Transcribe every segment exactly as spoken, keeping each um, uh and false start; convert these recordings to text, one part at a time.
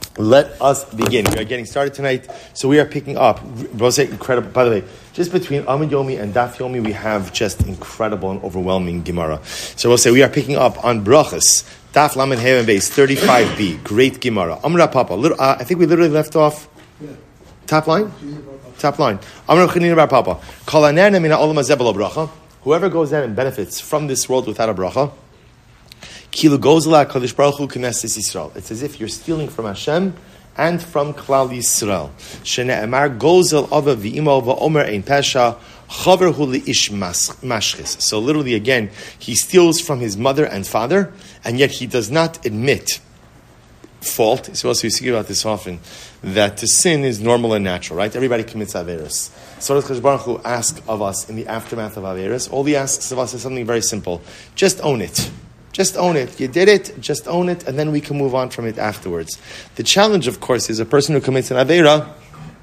Let us begin. We are getting started tonight, so we are picking up. Incredible. By the way, just between Amud Yomi and Daf Yomi, we have just incredible and overwhelming Gemara. So we'll say we are picking up on Brachas, Daf Lamed Heven Base thirty-five b. Great Gemara. Amra Papa. Little, uh, I think we literally left off. Yeah. Top line. Top line. Amra Chanina Bar Papa. Kalanerna mina olam hazebel bracha. Whoever goes in and benefits from this world without a bracha. Kilu gozela Kadosh Baruch Hu Knesset Yisrael. It's as if you're stealing from Hashem and from Klal Yisrael. Shene'emar gozel ava v'imo v'omer ein pesha chaver hu li'ish mashchis. So literally, again, he steals from his mother and father, and yet he does not admit fault. So also we speak about this often, that to sin is normal and natural, right? Everybody commits averos. So does Kadosh Baruch Hu ask of us in the aftermath of averos? All he asks of us is something very simple: just own it. Just own it. You did it, just own it, and then we can move on from it afterwards. The challenge, of course, is a person who commits an Aveira.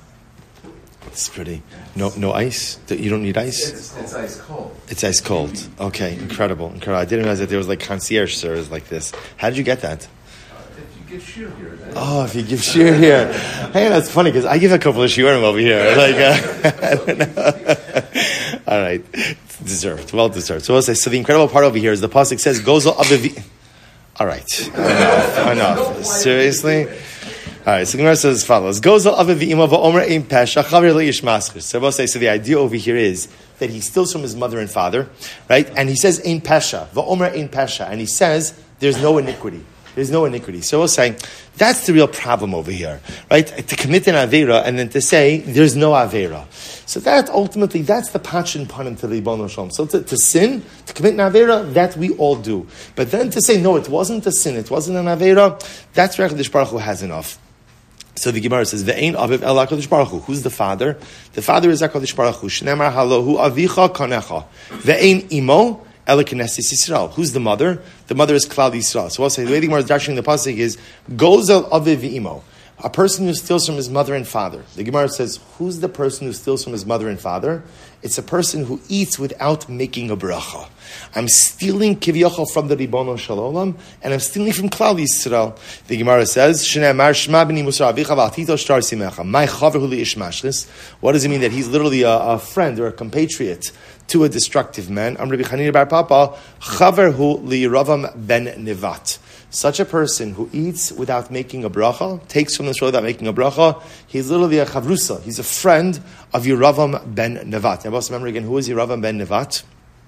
It's pretty. No no ice? You don't need ice? It's, it's ice cold. It's ice cold. Okay, incredible. Incredible. I didn't realize that there was like concierge service like this. How did you get that? Uh, if you give shear here. Then oh, if you give shear here. Hey, that's funny because I give a couple of shiurim over here. Like, uh, I don't know. All right. Deserved, well deserved. So, we'll say, so the incredible part over here is the pasuk says, "Gozel avivi." All right, enough, enough. Seriously. All right. So the Gemara says as follows: "Gozel avivi ima va'omer ein pesha chaver leish maschus." So we'll say, so the idea over here is that he steals from his mother and father, right? And he says ein pesha va'omer ein pesha, and he says there's no iniquity. There's no iniquity. So we'll say that's the real problem over here, right? To commit an avera and then to say there's no avera. So that ultimately, that's the passion panim to the Ribono Shel Olam. So to, to sin, to commit an avera, that we all do. But then to say no, it wasn't a sin, it wasn't an avera, that's where HaKadosh Baruch Hu has enough. So the Gemara says, "Ve'ein aviv el HaKadosh Baruch Hu." Who's the father? The father is HaKadosh Baruch Hu. Shneimar halohu avicha kanecha. Ve'ein imo. Who's the mother? The mother is Klal Yisrael. So we'll say the way the Gemara is dashing the pasuk is Gozel Aviv V'imo, a person who steals from his mother and father. The Gemara says, who's the person who steals from his mother and father? It's a person who eats without making a bracha. I'm stealing kivyochel from the Ribono Shel Olam, and I'm stealing from Klal Yisrael. The Gemara says, Shneimar Shma b'ni Musa avicha v'atito shtar simecha. My chaver hu li'ish mashchis. What does it mean that he's literally a, a friend or a compatriot to a destructive man? Am Rabbi Chanina bar Papa, chaver hu li'Yeravam ben Nevat. Such a person who eats without making a bracha, takes from this world without making a bracha, he's literally a chavrusa. He's a friend of Yeravam ben Nevat. Now, boss, remember again, who is Yeravam ben Nevat?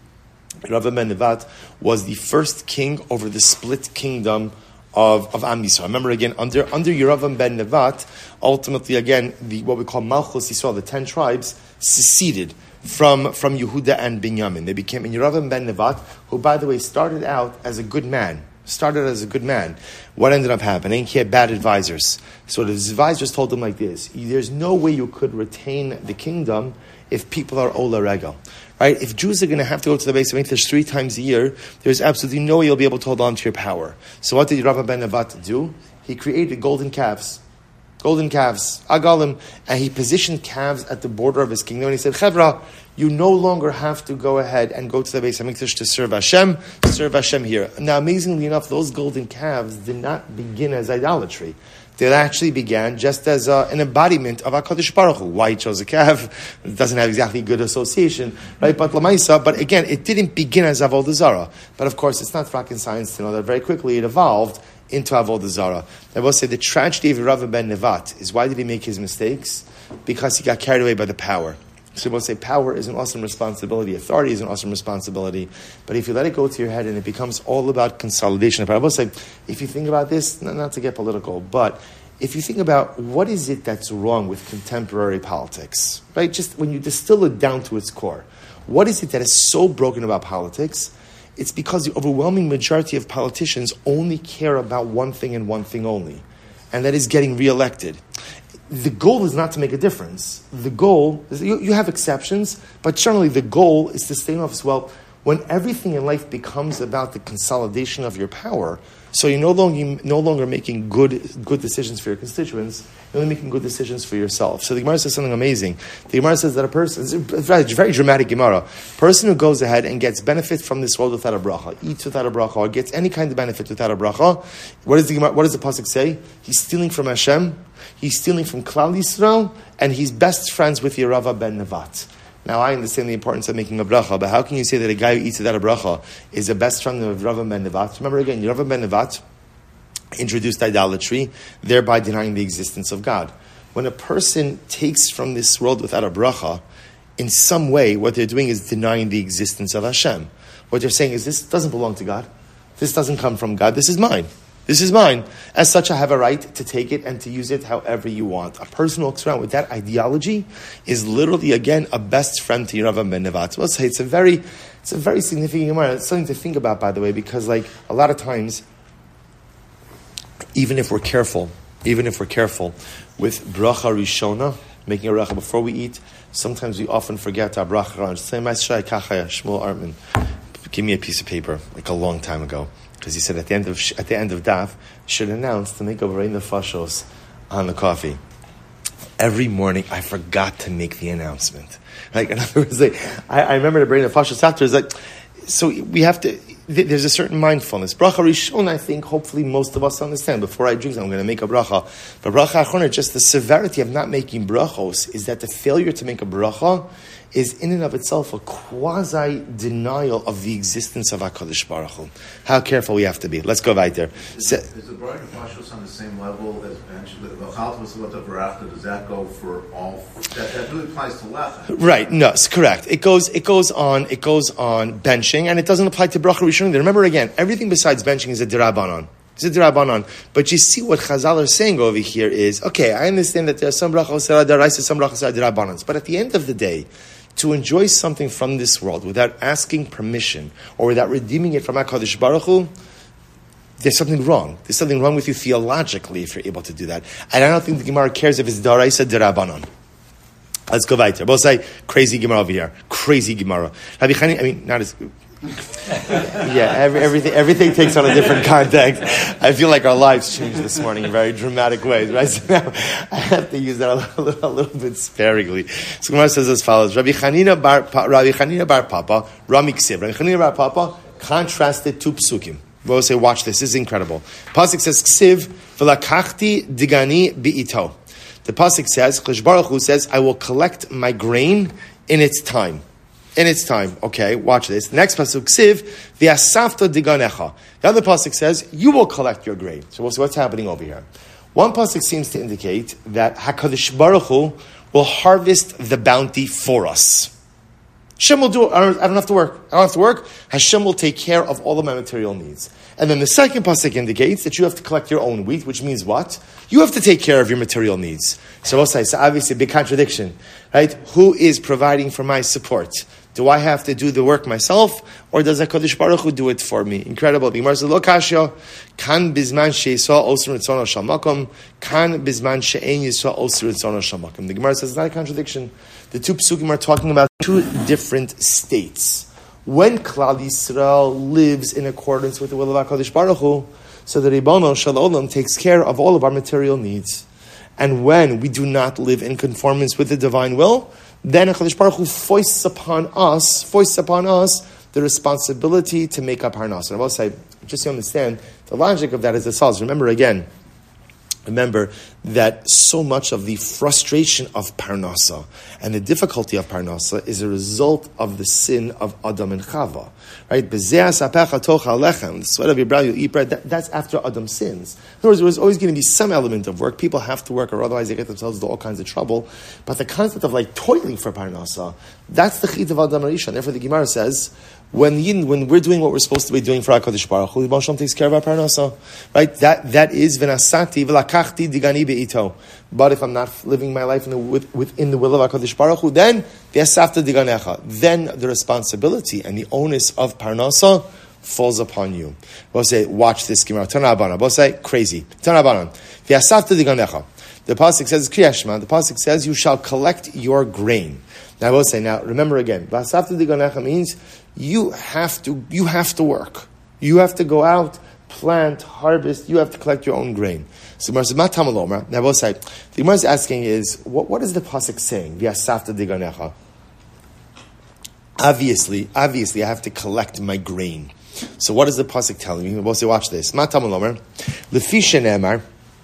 Yeravam ben Nevat was the first king over the split kingdom of, of Am Yisrael. Remember again, under under Yeravam ben Nevat, ultimately again, the what we call Malchus Yisrael, the ten tribes, seceded from, from Yehuda and Binyamin. They became in Yeravam ben Nevat, who, by the way, started out as a good man. Started as a good man. What ended up happening? He had bad advisors. So his advisors told him like this: there's no way you could retain the kingdom if people are ola regal. Right? If Jews are going to have to go to the base of English three times a year, there's absolutely no way you'll be able to hold on to your power. So what did Yeravam ben Nevat do? He created golden calves. Golden calves, agalim, and he positioned calves at the border of his kingdom. And he said, Chevra, you no longer have to go ahead and go to the Beis HaMikdash to serve Hashem, serve Hashem here. Now, amazingly enough, those golden calves did not begin as idolatry. They actually began just as uh, an embodiment of HaKadosh Baruch Hu. Why he chose a calf, it doesn't have exactly good association, right? But Lamaisa, but again, it didn't begin as Avodah Zarah. But of course, it's not rocket science to know that very quickly it evolved into Avodah Zarah. I will say the tragedy of Yeravam ben Nevat is, why did he make his mistakes? Because he got carried away by the power. So we'll say power is an awesome responsibility, authority is an awesome responsibility, but if you let it go to your head and it becomes all about consolidation, I will say, if you think about this, not, not to get political, but if you think about what is it that's wrong with contemporary politics, right? Just when you distill it down to its core, what is it that is so broken about politics? It's because the overwhelming majority of politicians only care about one thing and one thing only, and that is getting reelected. The goal is not to make a difference. The goal is, you, you have exceptions, but generally the goal is to stay in office. Well, when everything in life becomes about the consolidation of your power, So you're no longer no longer making good good decisions for your constituents. You're only making good decisions for yourself. So the Gemara says something amazing. The Gemara says that a person, it's a very, very dramatic Gemara, person who goes ahead and gets benefit from this world without a bracha, eats without a bracha, or gets any kind of benefit without a bracha, what does the Gemara, what does the pasuk say? He's stealing from Hashem, he's stealing from Klal Yisrael, and he's best friends with Yerava ben Nevat. Now, I understand the importance of making a bracha, but how can you say that a guy who eats without a bracha is the best friend of Yerava ben Nevat? Remember again, Yerava ben Nevat introduced idolatry, thereby denying the existence of God. When a person takes from this world without a bracha, in some way, what they're doing is denying the existence of Hashem. What they're saying is, this doesn't belong to God. This doesn't come from God. This is mine. This is mine. As such, I have a right to take it and to use it however you want. A person who walks around with that ideology is literally, again, a best friend to Yerava ben Nevat. So let's say it's a very, it's a very significant Gemara. It's something to think about, by the way, because like a lot of times, even if we're careful, even if we're careful with bracha rishona, making a bracha before we eat, sometimes we often forget our bracha. Say, Shmuel Artman, give me a piece of paper, like a long time ago, because he said at the end of at the end of daf, should announce to make a rein the fashos on the coffee. Every morning, I forgot to make the announcement. Like in other words, like I, I remember to bring the fashos after. It's like, so we have to. There's a certain mindfulness. Bracha Rishon, I think, hopefully most of us understand. Before I drink, I'm going to make a bracha. But bracha Achronet, just the severity of not making brachos, is that the failure to make a bracha is in and of itself a quasi-denial of the existence of HaKadosh Baruch Hu. How careful we have to be. Let's go right there. Is, so, is the Bright Pashos on the same level as bench? The Chaltmas Lota Barachta, does that go for all? That, that really applies to Lechem. Right, no, it's correct. It goes it goes on it goes on benching, and it doesn't apply to Bracha Rishon. Remember again, everything besides benching is a Dirabanan. It's a Dirabanan. But you see what Chazal are saying over here is, okay, I understand that there are some brachos that are deraisa, some brachos that are Dirabanans. But at the end of the day, to enjoy something from this world without asking permission or without redeeming it from HaKadosh Baruch Hu, there's something wrong. There's something wrong with you theologically if you're able to do that. And I don't think the Gemara cares if it's daraisa derabanan. Let's go weiter. Both say crazy Gemara over here. Crazy Gemara. Rabbi Chani, I mean, not as... yeah, every, everything everything takes on a different context. I feel like our lives changed this morning in very dramatic ways, right? So now I have to use that a little, a little bit sparingly. So Gemara says as follows: Rabbi Chanina bar Rabbi Chanina bar Papa Rami Ksiv. Rabbi Chanina bar Papa contrasted two psukim. We'll say, watch this. This is incredible. Pasuk says Ksiv v'lakachti digani bi'ito. The pasuk says, Kadosh Baruch Hu says, I will collect my grain in its time. In its time. Okay, watch this. The next pasuk, Ksiv, v'asafta diganecha. The other pasuk says, you will collect your grain. So we'll see what's happening over here. One pasuk seems to indicate that HaKadosh Baruch Hu will harvest the bounty for us. Hashem will do it. I don't, I don't have to work. I don't have to work. Hashem will take care of all of my material needs. And then the second pasuk indicates that you have to collect your own wheat, which means what? You have to take care of your material needs. So we'll say, it's obviously a big contradiction, right? Who is providing for my support? Do I have to do the work myself, or does HaKadosh Baruch Hu do it for me? Incredible. The Gemara says, Lo kashya, kan bizman she'yisrael osir ritzono shel makom, kan bizman she'ein yisrael osir ritzono shel makom. The Gemara says it's not a contradiction. The two psukim are talking about two different states. When Klal Yisrael lives in accordance with the will of HaKadosh Baruch Hu, so the Ribono Shel Olam takes care of all of our material needs. And when we do not live in conformance with the divine will, then HaKadosh Baruch Hu foists upon us, foists upon us the responsibility to make up harnas. And I will say, just to understand, the logic of that is as follows. Remember again, remember that so much of the frustration of Parnasa and the difficulty of Parnasa is a result of the sin of Adam and Chava. Right? The sweat of your brow you eat bread. That, that's after Adam sins. In other words, there's always going to be some element of work. People have to work, or otherwise they get themselves into all kinds of trouble. But the concept of like toiling for Parnasa, that's the chit of Adam Arisha. Therefore, the Gemara says, when yin, when we're doing what we're supposed to be doing for HaKadosh Baruch Hu, Hashem takes care of our Parnasa. Right? That that is v'nasati v'lakachti digani be'ito. But if I'm not living my life in the, with, within the will of HaKadosh Baruch Hu, then v'asafta diganecha. Then the responsibility and the onus of Parnasa falls upon you. We'll say, watch this Gemara. Tanabana. We'll say, crazy. Tanabana. V'asafta diganecha. The pasuk says, Kriyashma. The pasuk says, you shall collect your grain. Now I will say, now remember again, v'asafta diganecha means you have to, you have to work. You have to go out, plant, harvest, you have to collect your own grain. So Gemara says, "Ma tamal omer?" Now both sides. The Gemara is asking is, what, what is the pasuk saying? V'asafta diganecha. Obviously, obviously, I have to collect my grain. So what is the pasuk telling me? We'll say, watch this. Ma tamal omer, lefi shenemar,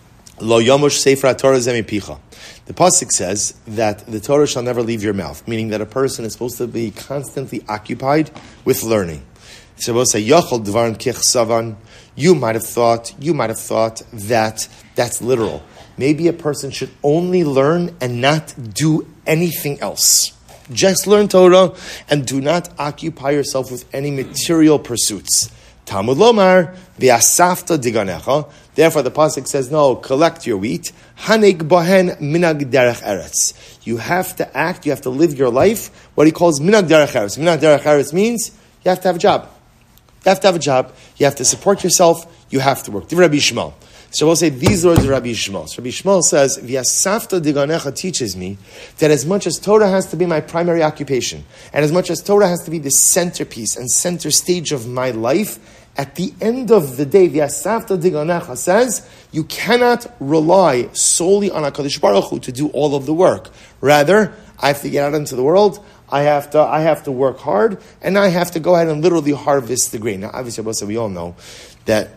lo yomush sefer haTorah zeh mipicha. The pasuk says that the Torah shall never leave your mouth, meaning that a person is supposed to be constantly occupied with learning. So we'll say, Yachol dvarim kich savan. You might have thought, you might have thought that that's literal. Maybe a person should only learn and not do anything else. Just learn Torah and do not occupy yourself with any material pursuits. Talmud lomar v'asafta diganecha. Therefore, the pasuk says, no, collect your wheat. Hanig bohen minag derech eretz. You have to act, you have to live your life, what he calls minag derech eretz. Minag derech eretz means you have to have a job. You have to have a job. You have to support yourself. You have to work. Rabbi Shmuel. So we'll say these words of Rabbi Shmuel. So Rabbi Shmuel says, V'yasafta diganecha teaches me that as much as Torah has to be my primary occupation, and as much as Torah has to be the centerpiece and center stage of my life, at the end of the day, V'yasafta diganecha says, you cannot rely solely on HaKadosh Baruch Hu to do all of the work. Rather, I have to get out into the world. I have to I have to work hard, and I have to go ahead and literally harvest the grain. Now, obviously, we all know that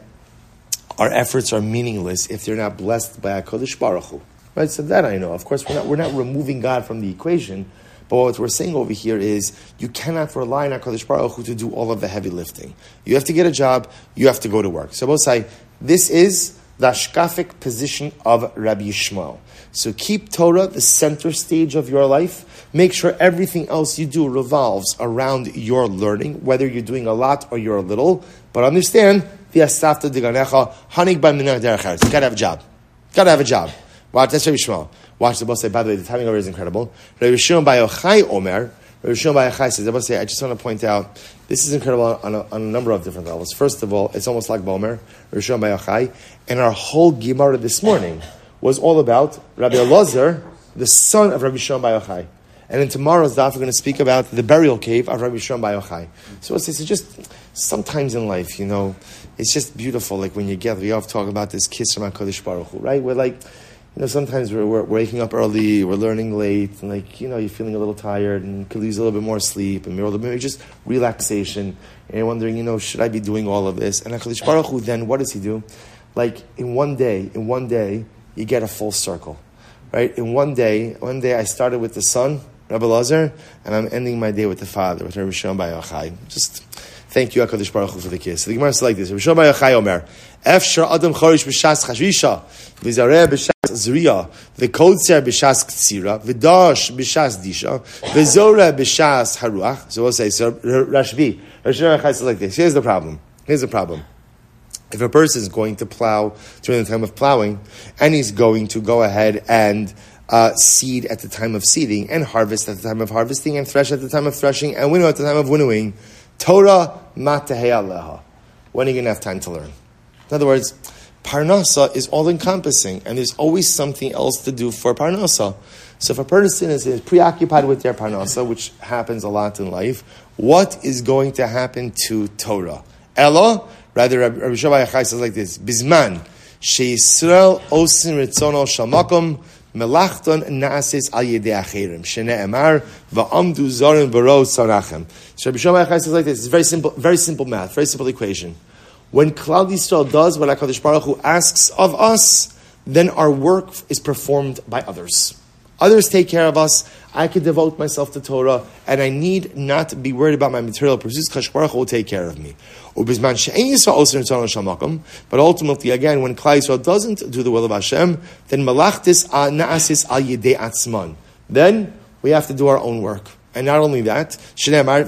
our efforts are meaningless if they're not blessed by HaKadosh Baruch Hu. Right? So that I know. Of course, we're not, we're not removing God from the equation, but what we're saying over here is you cannot rely on HaKadosh Baruch Hu to do all of the heavy lifting. You have to get a job, you have to go to work. So both say, this is the ashkafic position of Rabbi Shmuel. So keep Torah the center stage of your life. Make sure everything else you do revolves around your learning, whether you're doing a lot or you're a little. But understand, v'yasafta diganecha hanig by minag derech eretz. You gotta have a job. Gotta have a job. Watch, that's Rabbi Shmuel. Watch the boss say, by the way, the timing over is incredible. Rabbi Shimon bar Yochai Omer, Rabbi Shimon bar Yochai says, I must say, I just want to point out, this is incredible on a, on a number of different levels. First of all, it's almost like Bomer, Rabbi Shimon bar Yochai, and our whole Gemara this morning was all about Rabbi Elazar, the son of Rabbi Shimon bar Yochai. And in tomorrow's daf, we're going to speak about the burial cave of Rabbi Shimon bar Yochai. So it's, it's just, sometimes in life, you know, it's just beautiful, like when you get, we often talk about this kiss from HaKadosh Baruch Hu, right? We're like, you know, sometimes we're, we're waking up early, we're learning late, and like, you know, you're feeling a little tired, and could use a little bit more sleep, and maybe, maybe just relaxation, and you're wondering, you know, should I be doing all of this? And HaKadosh Baruch Hu, then what does he do? Like, in one day, in one day, you get a full circle, right? In one day, one day I started with the son, Rabbi Elazar, and I'm ending my day with the father, with Rabbi Shimon bar Yochai. Just thank you, HaKadosh Baruch Hu, for the kiss. So the Gemara is like this: Rabbi Shimon bar Yochai Omer, Efshar Adam Chorish b'Shas Chashrisha, v'Zareh b'Shas Zriya, v'Kodzer b'Shas Ktsira, v'Dash b'Shas Disha, v'Zoreh b'Shas Haruach. So we'll say, so Rashbi, Rabbi Shimon bar Yochai says like this. Here's the problem. Here's the problem. If a person is going to plow during the time of plowing, and he's going to go ahead and Uh, seed at the time of seeding, and harvest at the time of harvesting, and thresh at the time of threshing, and winnow at the time of winnowing, Torah matahei aleha. When are you going to have time to learn? In other words, Parnasa is all-encompassing, and there's always something else to do for Parnasa. So if a person is, is preoccupied with their Parnasa, which happens a lot in life, what is going to happen to Torah? Ella, rather, Rabbi Shimon bar Yochai says like this: Bizman sheYisrael osin ritzono shamakom melachton naasis al yedei acherim shene'emar va'amdu zarim v'ro tzarachem. So Rabbi Shimon bar Yochai says like this: it's very simple, very simple math, very simple equation. When Klal Yisrael does what HaKadosh Baruch Hu asks of us, then our work is performed by others. Others take care of us. I can devote myself to Torah, and I need not be worried about my material pursuits. HaKadosh Baruch Hu will take care of me. But ultimately, again, when Klal Yisrael doesn't do the will of Hashem, then malachtis na'asis al yedei atzman. Then we have to do our own work. And not only that, not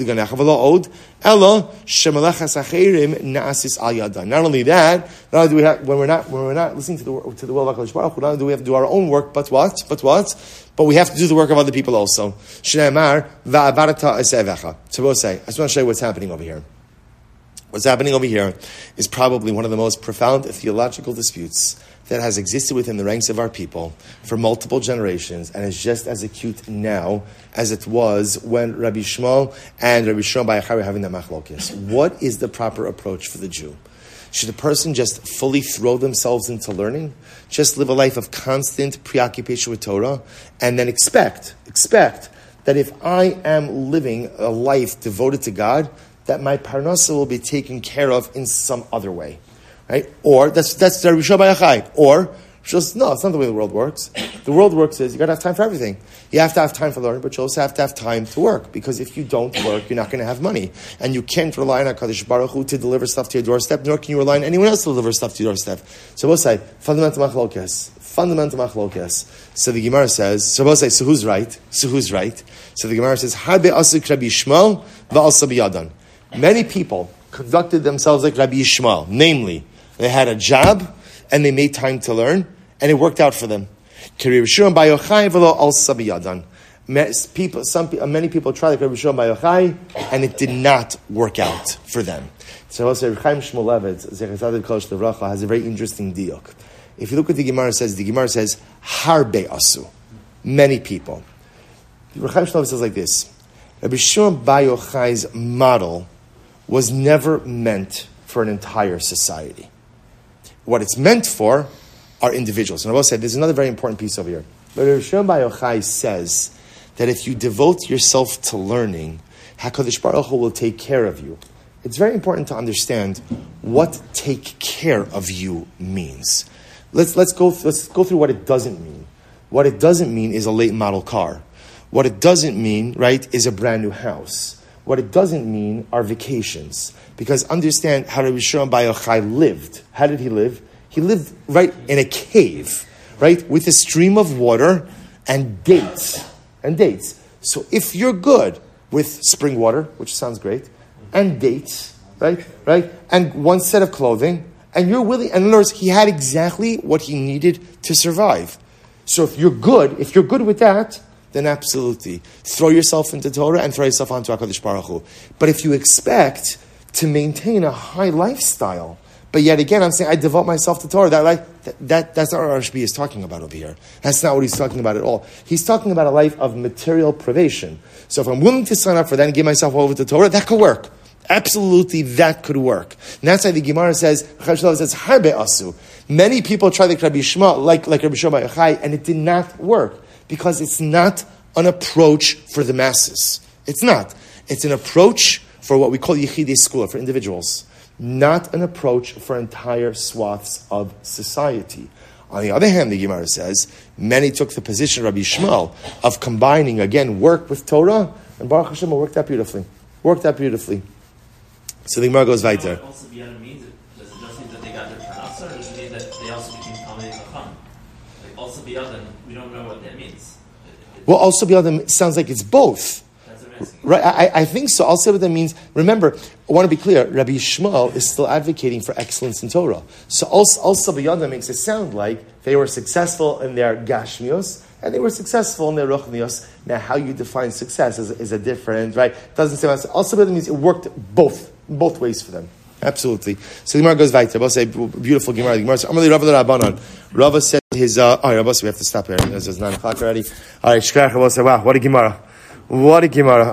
only that, not only do we have, when we're not when we're not listening to the to the will of HaKadosh Baruch Hu, not only do we have to do our own work, but what? But what? But we have to do the work of other people also. So we'll say, I just want to show you what's happening over here. What's happening over here is probably one of the most profound theological disputes that has existed within the ranks of our people for multiple generations, and is just as acute now as it was when Rabbi Shmuel and Rabbi Shimon bar Yochai were having the machlokes. What is the proper approach for the Jew? Should a person just fully throw themselves into learning? Just live a life of constant preoccupation with Torah, and then expect, expect that if I am living a life devoted to God, that my parnasa will be taken care of in some other way, right? Or that's that's the Rishon Bar Yochai. Or just no, it's not the way the world works. The world works is you got to have time for everything. You have to have time for learning, but you also have to have time to work, because if you don't work, you're not going to have money, and you can't rely on HaKadosh Baruch Hu to deliver stuff to your doorstep, nor can you rely on anyone else to deliver stuff to your doorstep. So we'll say fundamental machlokes, fundamental machlokes. So the Gemara says, so we'll say, so who's right? So who's right? So the Gemara says, Harbe asik Rabbi Yishmael va'asa biyadan. Many people conducted themselves like Rabbi Yishmael, namely, they had a job and they made time to learn, and it worked out for them. People, some many people tried like Rabbi Shimon Bar Yochai, and it did not work out for them. So also Chaim Shmulevitz, Zecher Tzadik Kol Levracha, has a very interesting diuk. If you look at the Gemara says, the Gemara says Harbe asu, many people. Chaim Shmulevitz says like this: Rabbi Shimon Bar Yochai's model was never meant for an entire society. What it's meant for are individuals. And I will say, there's another very important piece over here. Rabbi Shimon Bar Yochai says that if you devote yourself to learning, HaKadosh Baruch Hu will take care of you. It's very important to understand what take care of you means. Let's let's go let's go through what it doesn't mean. What it doesn't mean is a late model car. What it doesn't mean, right, is a brand new house. What it doesn't mean are vacations. Because understand how Rabbi Shimon Bar Yochai lived. How did he live? He lived right in a cave, right, with a stream of water and dates, and dates. So if you're good with spring water, which sounds great, and dates, right, right, and one set of clothing, and you're willing, and in other words, he had exactly what he needed to survive. So if you're good, if you're good with that, then absolutely throw yourself into Torah and throw yourself onto HaKadosh Baruch Hu. But if you expect to maintain a high lifestyle, but yet again, I'm saying I devote myself to Torah. That, like, that, that that's not what Rashbi is talking about over here. That's not what he's talking about at all. He's talking about a life of material privation. So if I'm willing to sign up for that and give myself over to Torah, that could work. Absolutely, that could work. And that's why the Gemara says, says Harbe asu. Many people try like Rabbi Yishmael, like, like Rabbi Shimon Bar Yochai, and it did not work. Because it's not an approach for the masses. It's not. It's an approach for what we call Yechidei Skula, for individuals. Not an approach for entire swaths of society. On the other hand, the Gemara says, many took the position of Rabbi Yishmael of combining, again, work with Torah, and Baruch Hashem worked out beautifully. Worked out beautifully. So the Gemara goes weiter. What also beyond means, does it just mean that they got their parnasa, or does it mean that they also became Talmidei Chacham? Like, also beyond, we don't know what that means. It, Well, also beyond them sounds like it's both. Right, I, I think so. I'll say what that means. Remember, I want to be clear. Rabbi Yishmael is still advocating for excellence in Torah. So also, also beyond them makes it sound like they were successful in their gashmios and they were successful in their ruchnios. Now, how you define success is, is a different, right? Doesn't say also beyond them means it worked both both ways for them. Absolutely. So the Gemara goes weiter. I'll say beautiful Gemara. The Gemara says, "Amali Rava Rabbanon." Rava said his. Uh, all right, Rabba, so we have to stop here. It's nine o'clock already. All right, Shkrach. Rabba said, "Wow, what a Gemara! What a Gemara!"